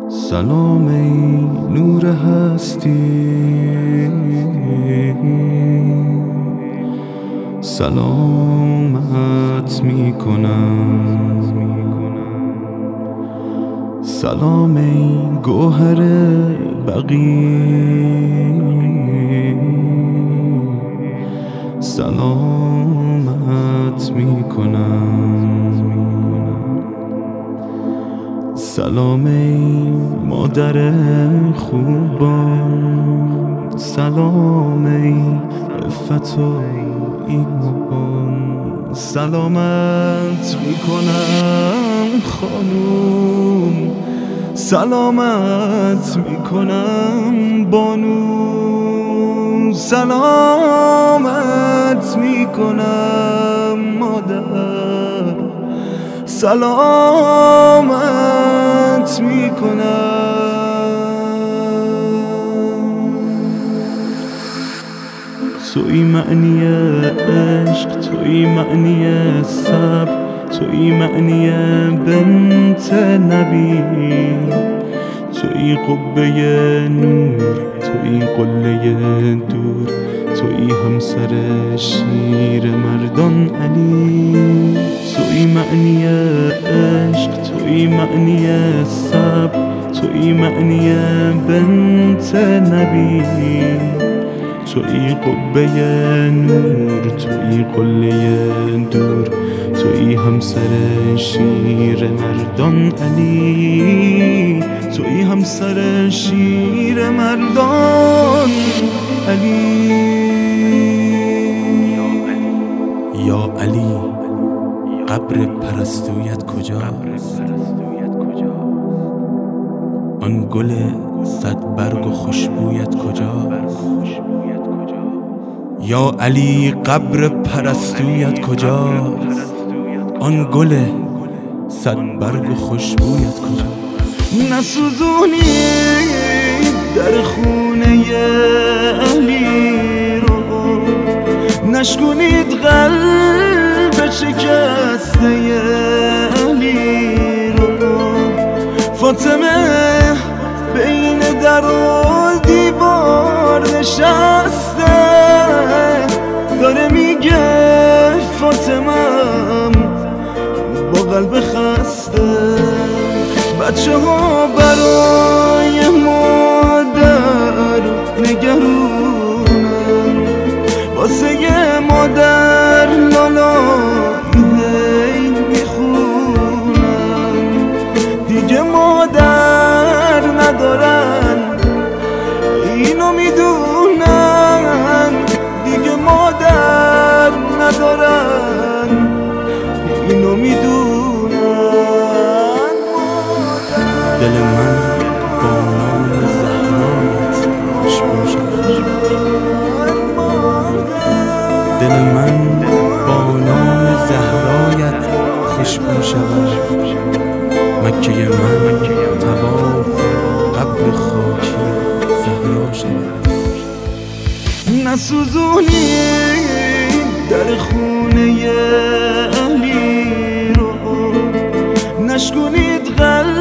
سلام ای نور هستی، سلامت می کنم. سلام ای گوهر بقی، سلامت می کنم. سلام ای مادر خوبان، سلام ای عفت و ایمان. سلامت می کنم خانوم، سلامت می کنم بانو، سلامت می کنم مادر، سلامت می کنم. توی معنی عشق، توی معنی صبر، توی معنی بنت نبی، توی قبه نور، توی قله دور، توی همسر شیر مردان علی. توی معنی عشق، توی معنی صبر، توی معنی بنت نبی، توی قبه نور، توی قله دور، توی همسر شیر مردان علی، توی همسر شیر مردان علی. یا علی قبر پرستویت کجاست؟ آن گل صد برگ و خوشبویت کجاست؟ یا علی قبر پرستویت کجاست؟ آن گل صد برگ و خوشبویت کجاست؟ نسوزونی در خونه علی رو، نشکنید قلب شکسته علی رو. فاطمه بین در و دیوار نشسته، داره میگه فاطمه‌م با قلب خسته. بچه ها برای مادر نگرونن، واسه مادر لالایی میخونن. دیگه مادر ندارن اینو میدونن، دیگه مادر ندارن اینو میدونن. دل من با نام زهرایت خوشبو شود، دل من با نام زهرایت خوشبو شود. مکه من طواف قبر خاکی زهرا شود. نسوزونی در خونه علی رو، نشکنید قلب